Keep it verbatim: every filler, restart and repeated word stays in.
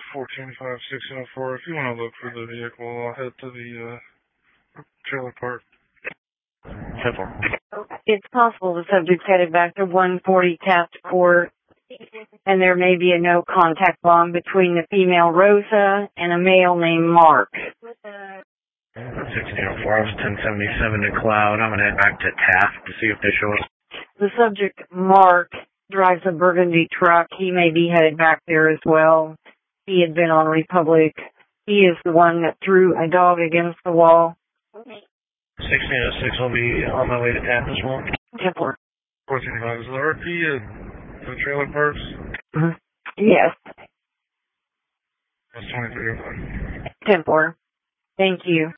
fourteen five six oh four. If you want to look for the vehicle, I'll head to the uh, trailer park. ten four. It's possible the subject's headed back to one forty Taft Court, and there may be a no contact bond between the female Rosa and a male named Mark. sixteen oh four, I was ten seventy-seven to Cloud. I'm going to head back to Taft to see if they show us. The subject, Mark, drives a burgundy truck. He may be headed back there as well. He had been on Republic. He is the one that threw a dog against the wall. sixteen oh six, I'll be on my way to Taft as well. Templar. fourteen five, is the R P at the trailer parks? Mm-hmm. Yes. That's twenty-three oh five. Templar. Thank you.